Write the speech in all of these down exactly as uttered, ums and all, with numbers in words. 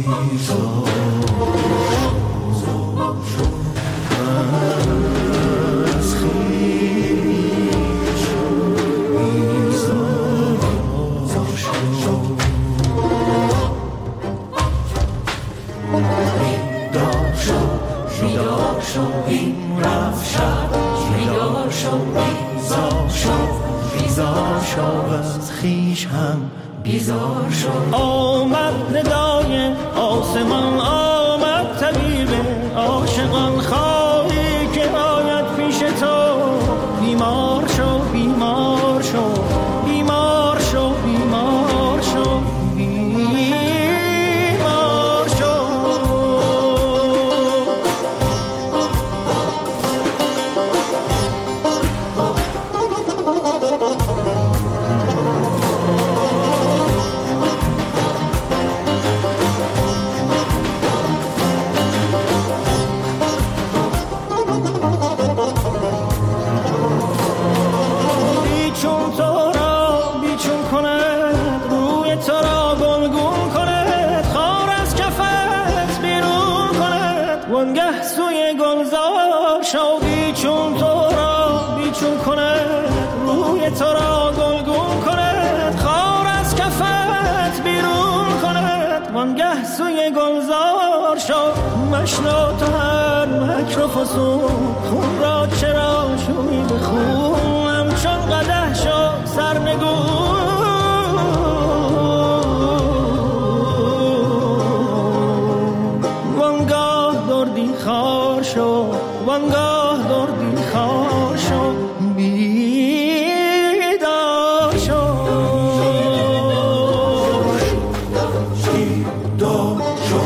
بیزار شد. آمد ندای آسمان، آمد طبیب عاشقان، خواهی که آید پیش تو. بیمار شو بیمار شو بیمار شو بیمار شو بیمار شو. وانگه سوی گلزار شو، بیچون تو را بیچون کند، روی تو را گلگون کند، خار از کفت بیرون کند. وانگه سوی گلزار شو، مشنو تو هر مکر و فسون، خون را چرا شوی به خون، همچون قدح شو سرنگون. خار شو وانگاه دردی خار شو، بیدار شو بیدار شو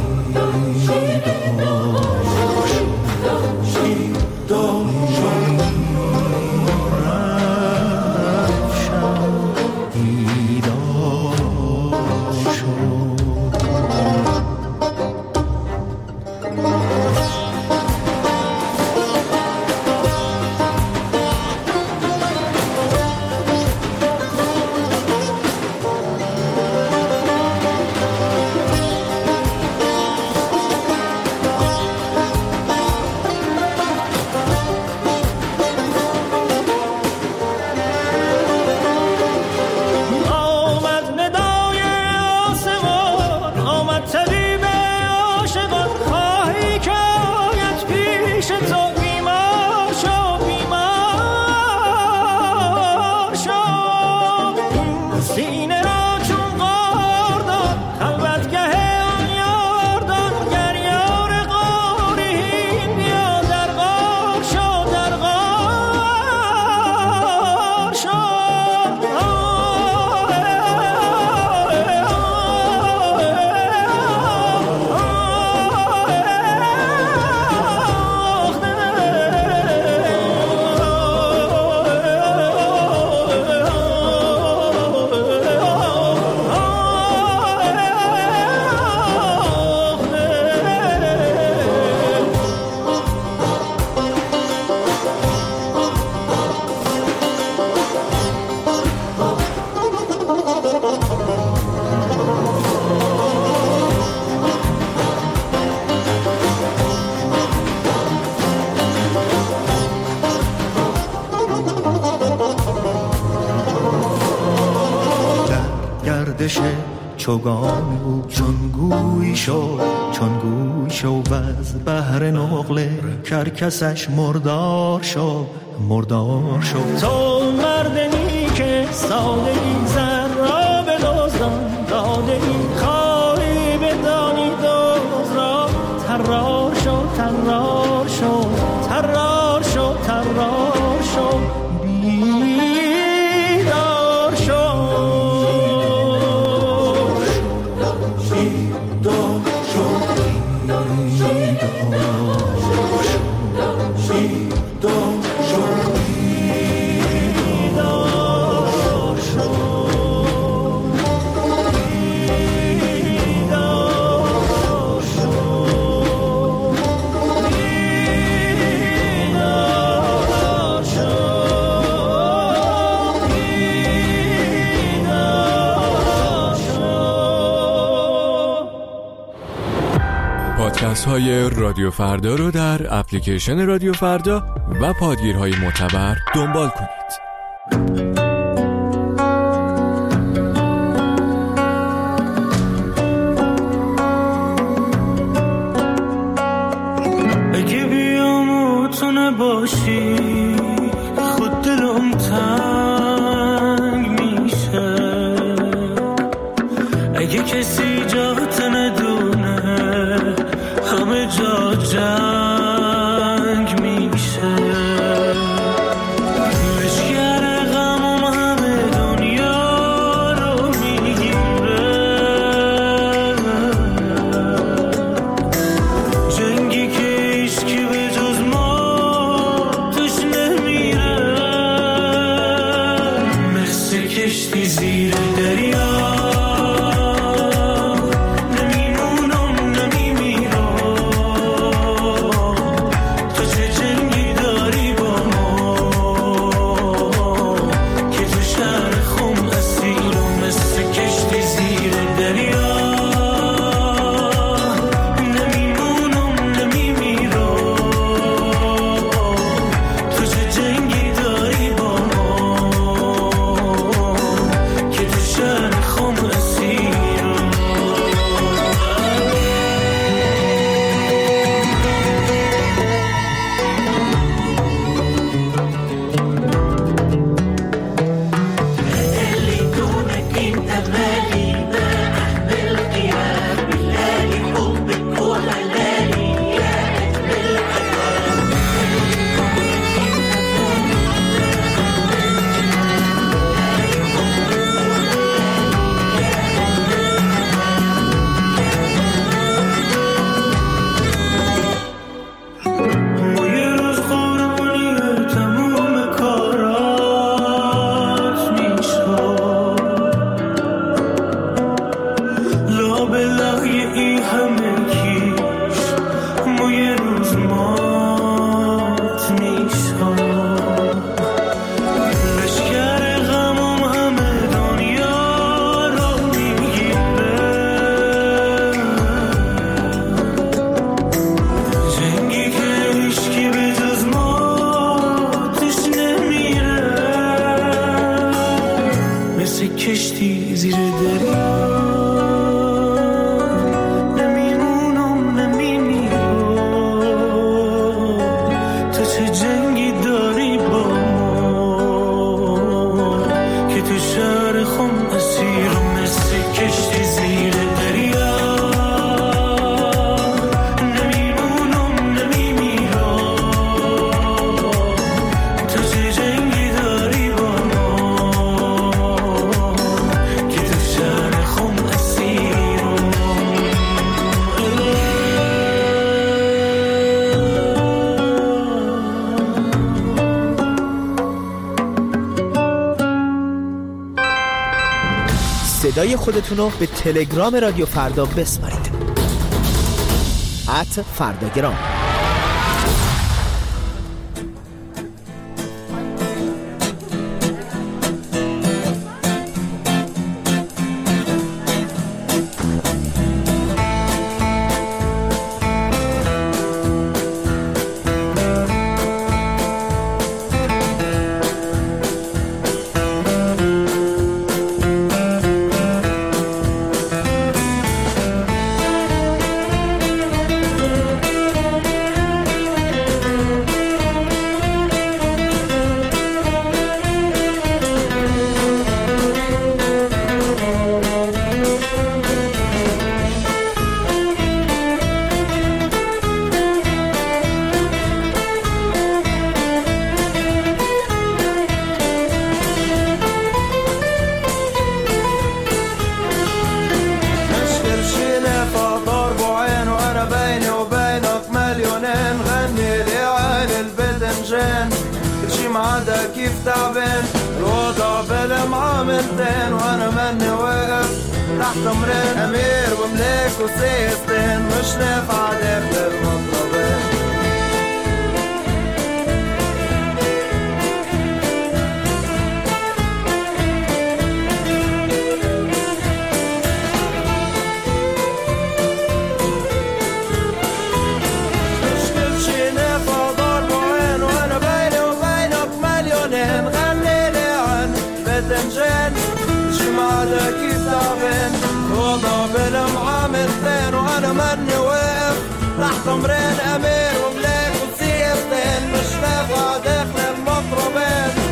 چوگان بود چون گوی شو چون گوی شو و از بحر نقله کرکسش مردار شو مردار شو. تو مردنی که سادگی زر را به دزدان دادگی، خواهی بدانی دوز را ترار شو ترار شو ترار شو ترار شو بیدار شو. پادکست های رادیو فردا رو در اپلیکیشن رادیو فردا و پادگیرهای معتبر دنبال کنید. اگه بیام تو نباشی خود دلم تنگ میشه، اگه کسی جات ندونه همه جا جنگ میشه، لشگر غمم همه دنیا رو میگیره، جنگی که هیچکی به جز ما توش نمیره، مثل کشتی زیر دریا کشتی زیر دریا نمیمونم نمیمیرم، تو چه جنگی داری با ما که تو شهر خم اسیرم، مثل کشتی زیر دریا نمیمونم نمیمیرم، تو چه جنگی داری با صدای خودتون رو به تلگرام رادیو فردا بسپارید. ات فرداگرام. كيف تعبان الوضع بلا معاملتين وانا مني واقف تحت امرين امير وملاك وسيستين مش نافع داخل المطلبين. هذا كتابين وضع بالمعاملتين وأنا مني واقف تحت أمرين أمير وملاك وسيستين مش نافع داخل المطربين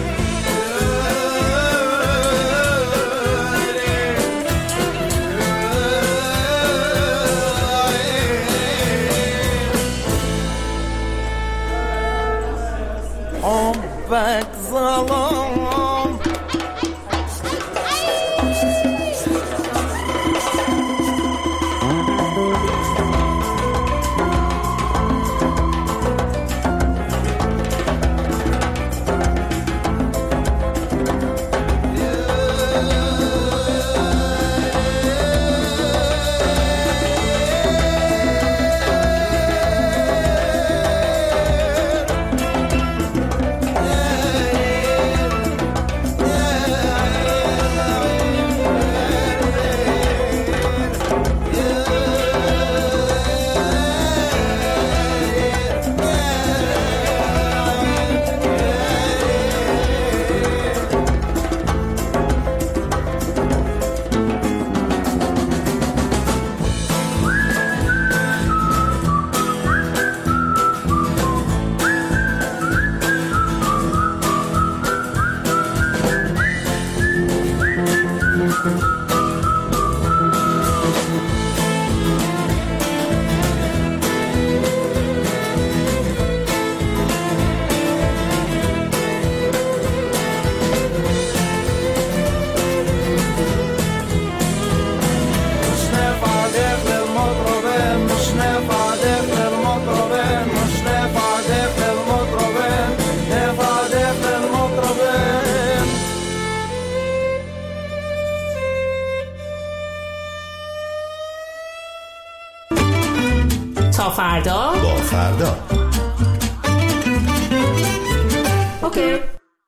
حبك ظلام تا فردا با فردا اوکی.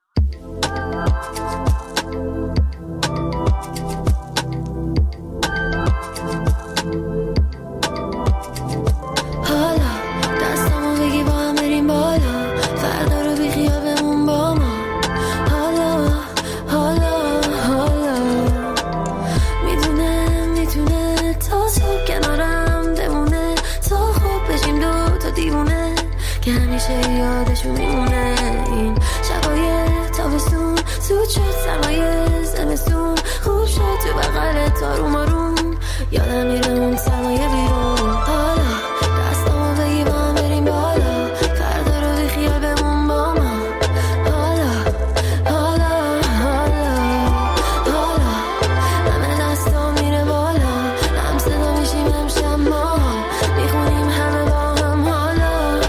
یادشون میمونه این شبای تابستون زود شد سرمایه زمستون خوب شد تو بغل تاروم آروم یادم میره اون سرمایه بیرون حالا دستامو بگی با هم بریم بالا فردا رو بی خیال بمون با ما حالا حالا حالا حالا همه دستام میره بالا هم صدا میشیم هم شما میخونیم همه با هم حالا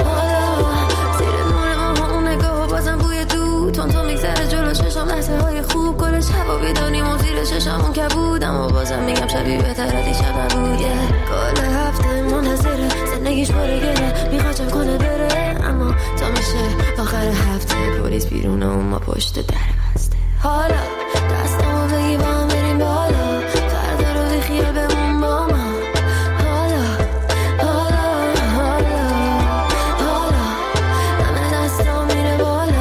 تون تو میگذره جلو چشم لحظه های خوب گل شب و بیدانیم و زیر چشمون که بودم و بازم میگم شبی بهتره دیشب نبود کل هفته منتظره زندگیش باره گره میخواد جمع کنه بره اما تا میشه آخر هفته پلیس بیرونه و ما پشت در بسته حالا دستامو بگی با هم بریم بالا فردا رو بی خیال بمون با ما حالا حالا حالا حالا همه دستام میره بالا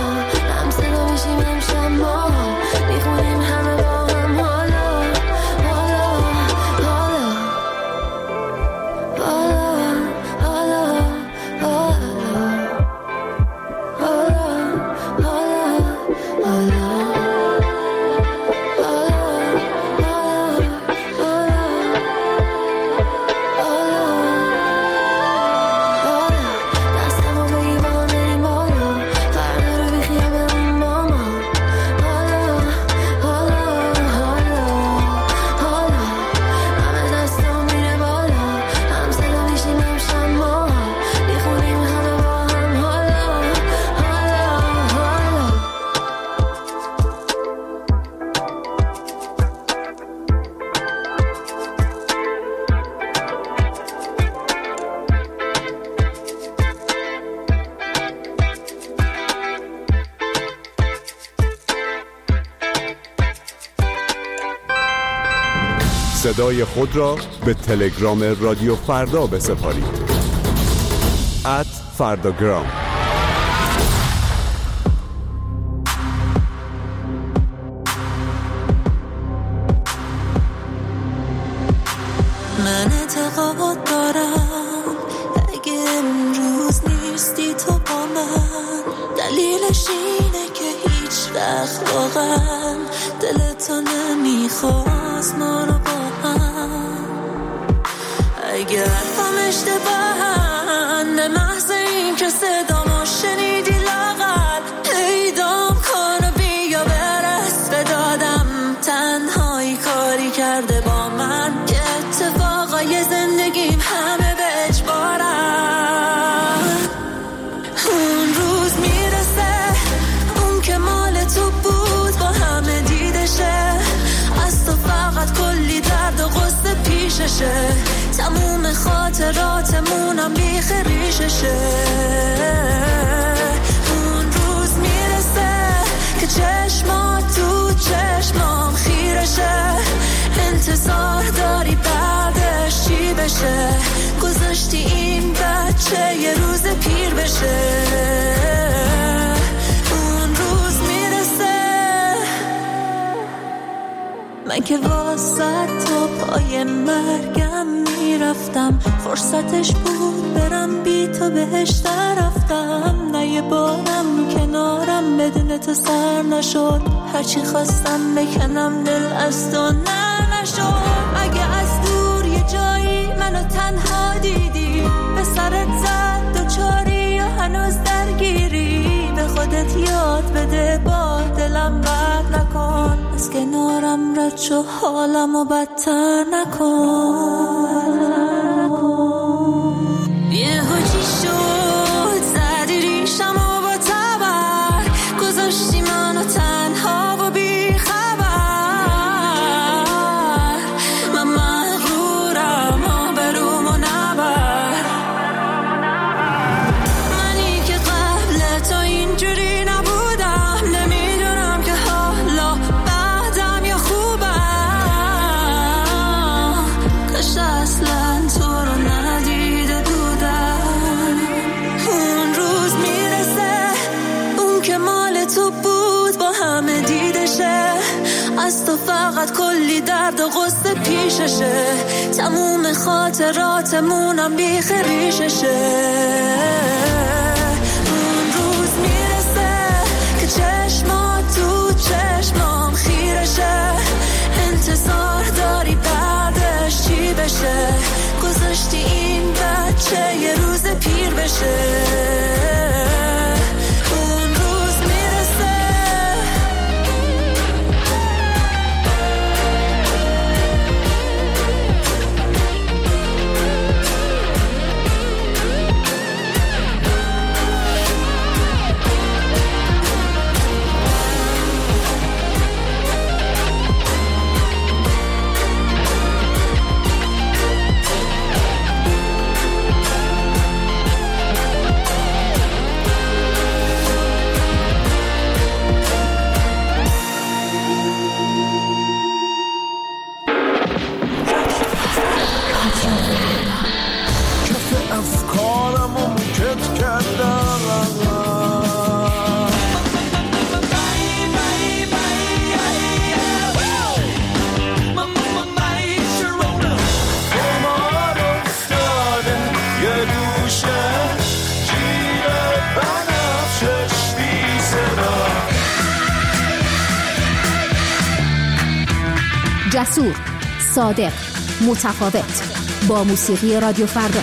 شما میخونیم همه با هم حالا حالا حالا حالا حالا حالا حالا حالا صدای خود را به تلگرام رادیو فردا بسپارید. ات فرداگرام. من اعتقاد دارم اگه امروز نیستی تو با من، دلیلش اینه که هیچ وقت واقعا دلتو نمیخواست ما رو با هم. اگه حرفم اشتباهن به محض این که صدامو شنیدی لاغر پیدام کن و بیا برس به دادم. تنهایی کاری کرده با من که اتفاقای زندگیم همه به اجبارن. اون روز میرسه اون که مال تو بود با همه دیدشه، از تو فقط کلی درد و غصه پیششه، تموم خاطراتمونم بیخ ریششه. اون روز میرسه که چشمات تو چشمام خیرشه، انتظار داری بعدش چی بشه، گذاشتی این بچه یه روز پیر بشه. اون روز میرسه من که واسه تا پای مرگم میرفتم، فرصتش بود برم بی تو بهش رفتم. نه یه بارم کنارم بدون تو سر نشد، هرچی خواستم بکنم دل از تو نه نشد. اگه از دور یه جایی منو تنها دیدی، به سرت زد دوچاری یا هنوز درگیری، به خودت یاد بده با دلم بد نکن، از کنارم رد شو حالمو بدتر نکن. یه هوچی شد زدی ریشمو با تبر، گذاشتی منو تنها و بی خبر. من مغرورم آبرومو نبر، منی که قبل تو اینجوری نبودم، نمیدونم که حالا بعدم یا خوبم. کاش اصلا تو رو ندیده بودم. اون روز میرسه اون که مال تو بود با همه دیدشه، از تو فقط کلی درد و غصه پیششه، تموم خاطراتمونم بیخ ریششه. اون روز میرسه که چشمات تو چشمام خیرشه، انتظار داری بعدش چی بشه، گذاشتی این بچه یه روز پیر بشه. اون روز میرسه جسور، صادق، متفاوت، با موسیقی رادیو فردا.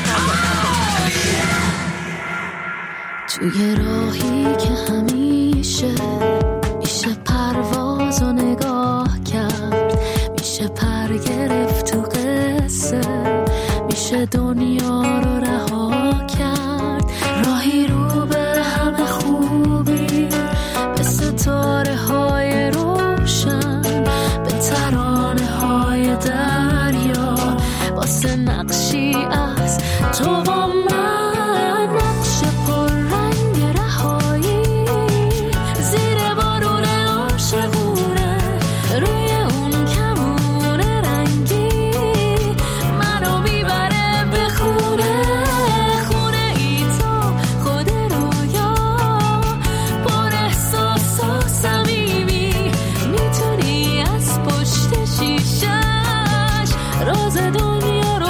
توی راهی که همیشه میشه پرواز و نگاه کرد، میشه پر گرفت تو قصه، میشه دنیا رو رها کرد. راهی رو به همه خوبی، به ستاره های روشن، به ترانه های دریا، واسه نقشی از تو و من، نقش پر رنگ رهایی، زیر بارون عاشقونه، روی اون کمون رنگی، منو میبره به خونه، خونه ای تو خود رویا، پر احساس و صمیمی، میتونی از پشت شیشش راز دنیا رو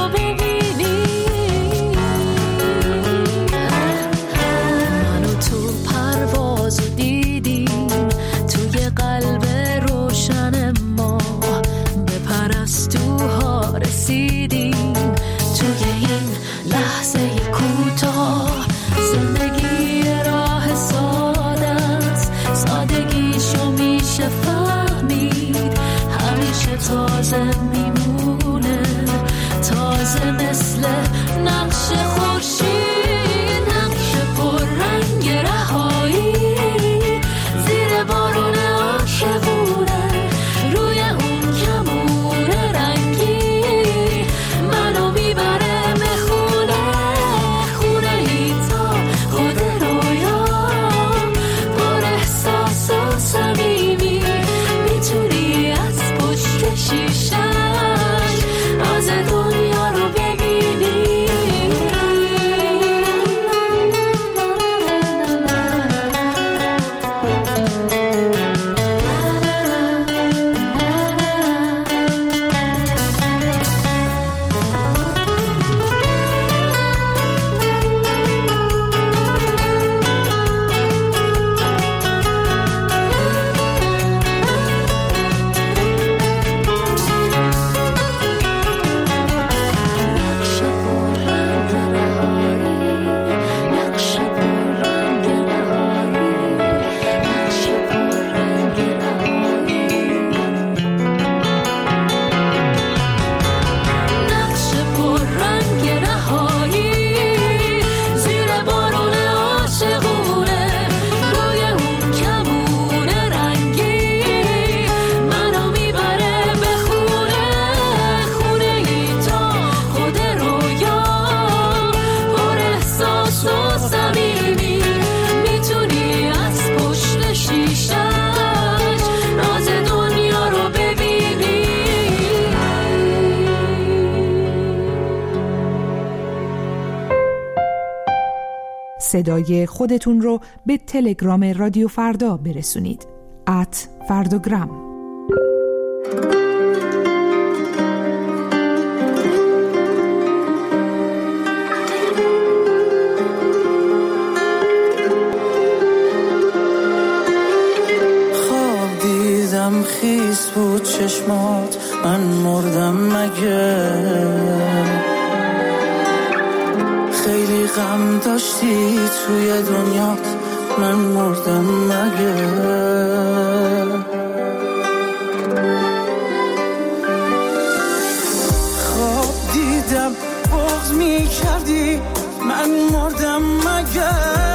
لحظه کوتاه زندگی راه ساده است، سادگیشو میشه فهمید، همیشه تازه میمونه، تازه مثل نقش خورشید، نقش پر رنگ رهایی زیر بارون عاشقونه، روی اون کمون رنگی منو میبره به خونه، خونه ای تا خود رویا، پر احساس و صمیمی، میتونی از پشت شیشش راز دنیا رو ببینی. صدای خودتون رو به تلگرام رادیو فردا برسونید. ات فرداگرام. خواب دیدم خیس بود چشمات، من مردم مگه؟ خیلی غم داشتی توی دنیا، من مردم مگه؟ خواب دیدم بغض می کردی، من مردم مگه؟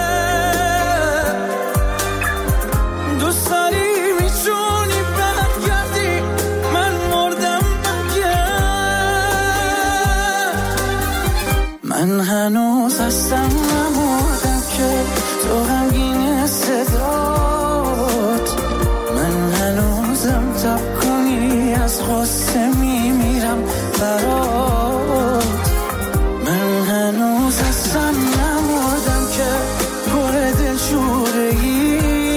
دوست داری میتونی برگردی، من مردم مگه؟ من هنوز هستم نمردم که تو غمگین صدات، من هنوزم تب کنی از غصه میمیرم برات، من هنوز هستم نمردم که پر دلشوره‌ای،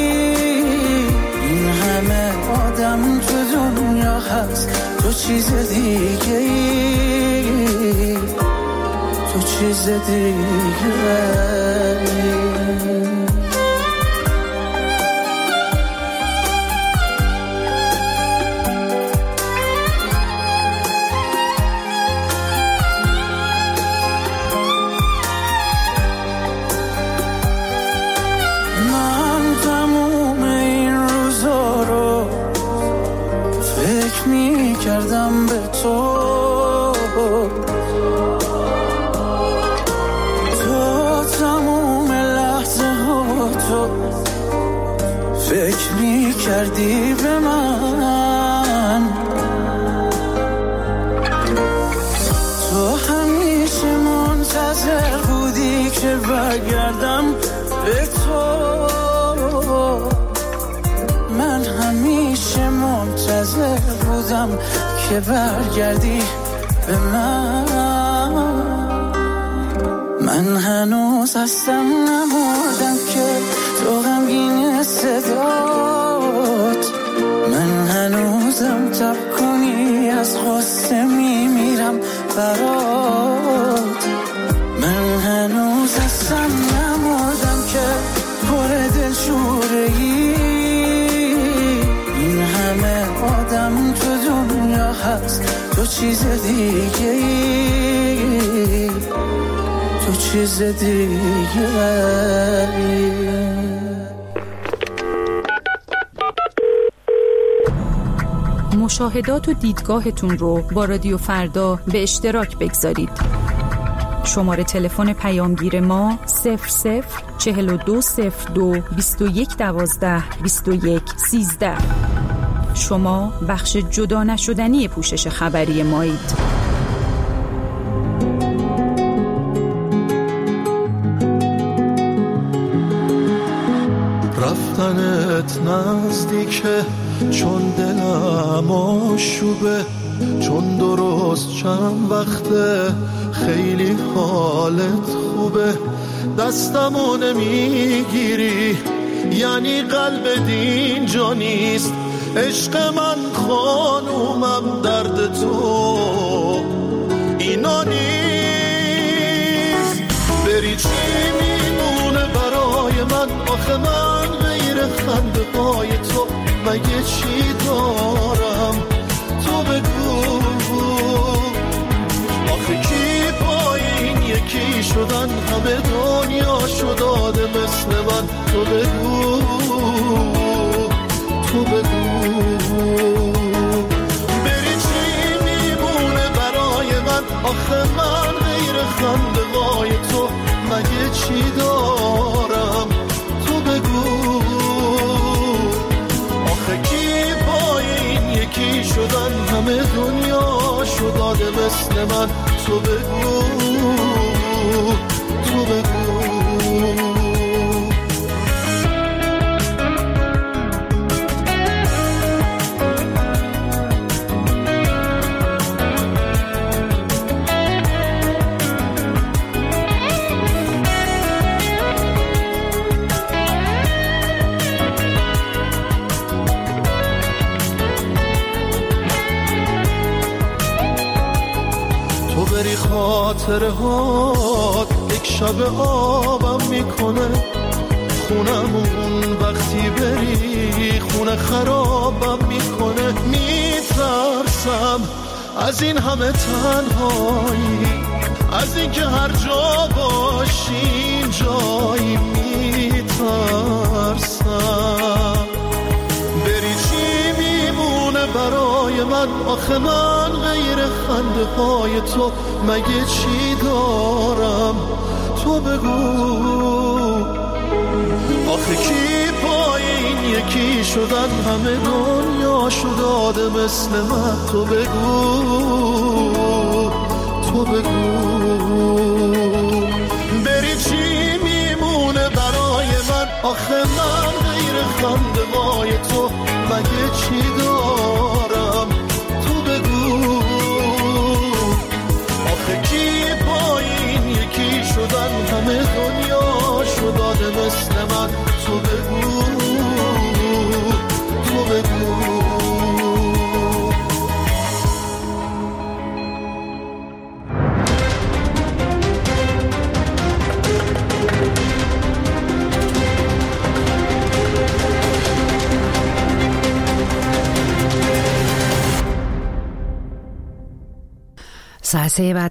این همه آدم تو دنیا هست تو چیز دیگه ای، تو چیز دیگه ای. کردم به تو، تو تموم لحظه ها تو فکر می کردی به من، تو همیشه منتظر بودی که برگردم به تو، من همیشه منتظر بودم که برگردی به من، من هنوز هستم نمردم که تو غمگین صدات، من هنوزم تب کنی از غصه میمیرم برات، من هنوز هستم نمردم که پر دلشوره‌ای، این همه آدم تو دنیا هست تو چیز دیگه ای، تو چیز دیگه. مشاهدات و دیدگاهتون رو با رادیو فردا به اشتراک بگذارید. شماره تلفن پیامگیر ما صفر صفر چهل و دو صفر دو بیست و یک دوازده بیست و یک سیزده. شما بخش جدا نشدنی پوشش خبری مایید. رفتنت نزدیکه چون دلم آشوبه، چون درست چند وقته خیلی حالت خوبه. دستمو نمیگیری یعنی قلب دین جا نیست. عشق من خانومم درد تو اینا نیست. بری چی میمونه برای من؟ آخه من غیر خنده پای تو مگه چی دارم؟ تو بگو آخه کی پای این یکی شدن؟ همه دنیا شداده مثل من. تو بگو تو بگو بری چی میمونه برای من؟ آخه من غیر خنده وای تو مگه چی دارم؟ تو بگو آخه کی پای این یکی شدن؟ همه دنیا شداده مثل من. تو بگو تو بگو بری خاطره هات یک شب آبم میکنه. خونمون وقتی بری خونه خرابم میکنه. میترسم از این همه تنهایی، از این که هر جا باشی جایی. میترسم بری چی میمونه برای من؟ آخه من غیر خنده های تو مگه چی دارم؟ تو بگو آخه کی پای این یکی شدن؟ همه دنیا شداده مثل من. تو بگو تو بگو بری چی میمونه برای من؟ آخه من غیر خنده وای تو مگه چی دارم؟ تو بگو آخه کی پای این یکی شدن؟ همه دنیا شداده مثل من. تو بگو تو بگو ساعت سه بعد